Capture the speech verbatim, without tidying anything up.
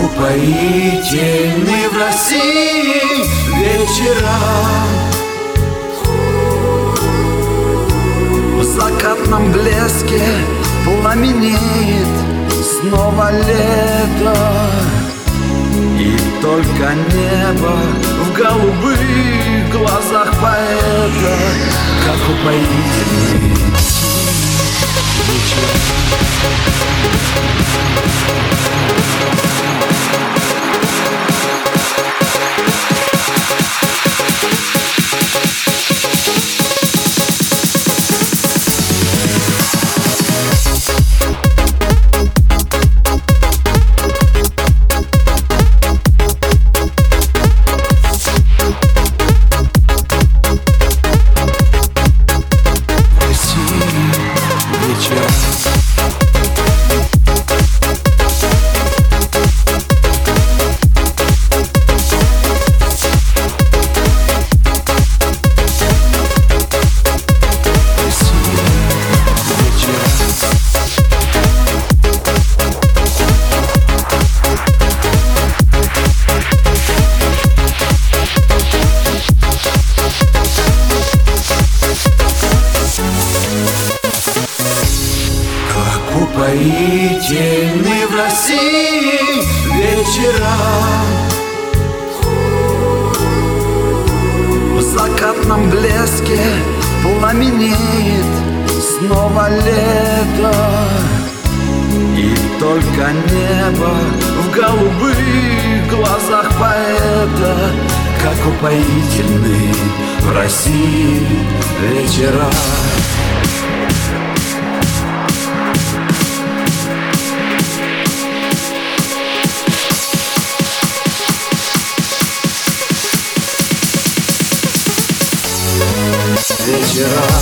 упоительны в России вечера. В закатном блеске пламенеет снова лето, и только небо в голубых глазах поэта, как упоительный вечер. Упоительны в России вечера. В закатном блеске пламенеет снова лето, и только небо в голубых глазах поэта, как упоительны в России вечера. Вечера.